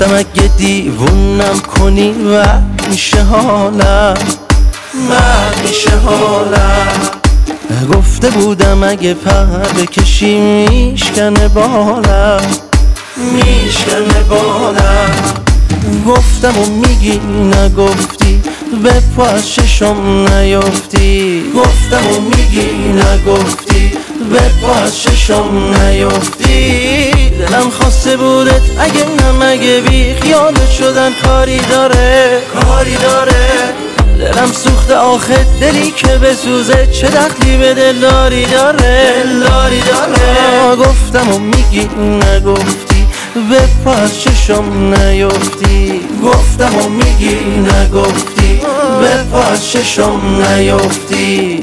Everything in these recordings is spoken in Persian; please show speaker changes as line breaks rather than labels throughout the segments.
گفتم اگه دیوونم کنی و میشه حالم، بعد میشه حالم. گفته بودم اگه پر بکشی میشکنه بالم، میشکنه بالم. گفتم و میگی نگفتی، به پا از چشم نیفتی. گفتم و میگی نگفتی، به پا از چشم نیفتی. دلم خواسته بودت اگه نمگه بی خیالت شدن کاری داره، کاری داره. دلم سوخته آخه دلی که بسوزه چه دخلی به دلداری داره، دلداری داره. گفتم و میگی نگفتی، به پا از چشم نیفتی. گفتم و میگی نگفتی، به پا از چشم نیفتی.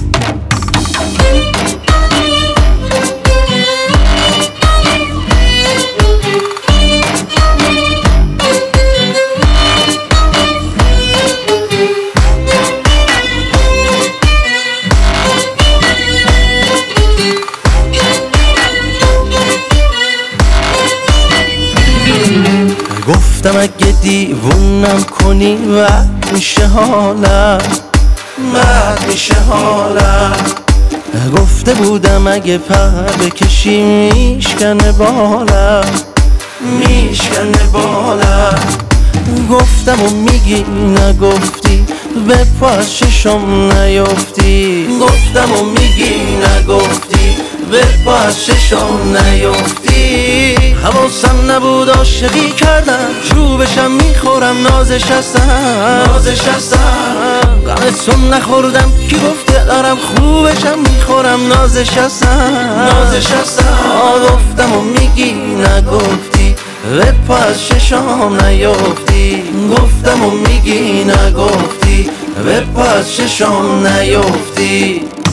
گفتم اگه دیوونم کنی و میشه حالم، بعد میشه حالم. گفته بودم اگه پر بکشی میشکنه بالم، میشکنه بالم. گفتم و میگی نگفتی، به پا از چشم نیفتی. گفتم و میگی نگفتی، به پا از چشم نیفتی. حواسم نبود عاشقی کردم، چوبشم میخورم نازش هستم، نازش هستم. غمتون نخوردم کی گفته دارم، خوبشم میخورم نازش هستم، نازش هستم. گفتم و میگی نگفتی، به پا از چشم نیفتی. گفتم و میگی نگفتی، به پا از چشم نیفتی.